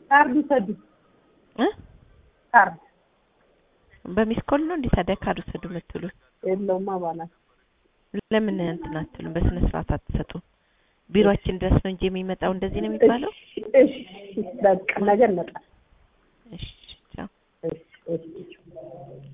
ካርድ ሰዱ ካርድ በሚስኮል ነው እንዴ ታዲያ ካርድ ሰዱ የምትሉት? የለውም አባላት ለምን እንትን አትሉም? በስነ ስርዓት አትሰጡም? ቢሮአችን ድረስ ነው እንጂ የሚመጣው እንደዚህ ነው የሚባለው? እሺ በቃ ነገር መጣ። እሺ ቻው። እሺ